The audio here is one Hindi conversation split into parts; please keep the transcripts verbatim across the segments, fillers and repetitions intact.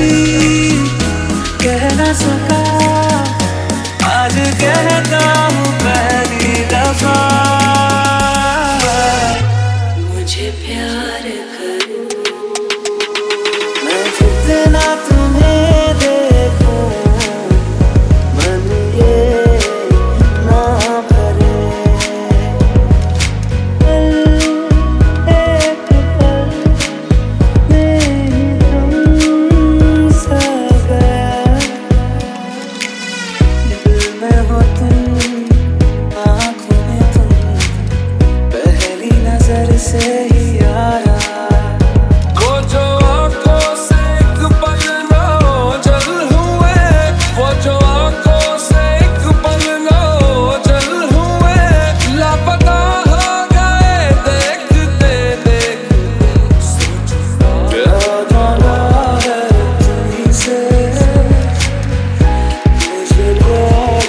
कभी कह ना सका, आज कहता हूँ पहली दफा। मुझे प्यार करो, मैं जितना तुम्हें देखूं मन ये ना भरे। पल एक पल में तुम सा गया, दिल में हो तुम, आँखों में तुम, पहली नजर से ही यारा। वो जो आंखों से एक पल ना ओझल हुए, वो जो आंखों से एक पल ना ओझल हुए, लापता हो गए देखते देखते। सोच प्यार मांगा है तुम्हीं से, मुझे प्यार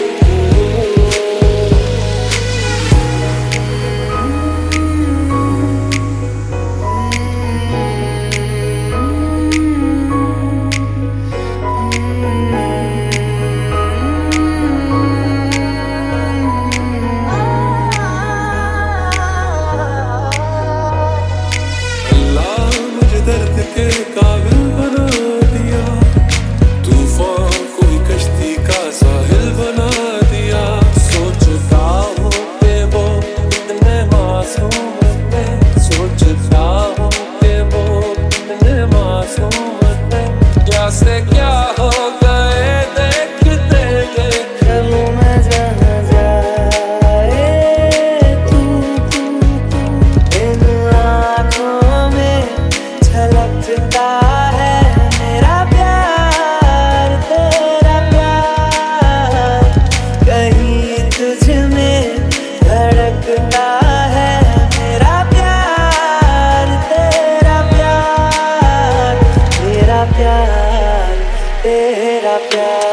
अल्लाह मुझे दर्द के काबिल बना दिया, तूफान को ही कश्ती का साहिल बना दिया। सोचता हूँ कि वो कितने मासूम थे, सोचता हूँ कि वो कितने मासूम थे। क्या से क्या हो गए देखते देखते। चलूं मैं जहाँ जाए तू, तू, तू, इन आँखों में झलकता है मेरा प्यार, तेरा प्यार। कहीं तुझ में धड़कता है मेरा प्यार, तेरा प्यार, तेरा प्यार, तेरा प्यार।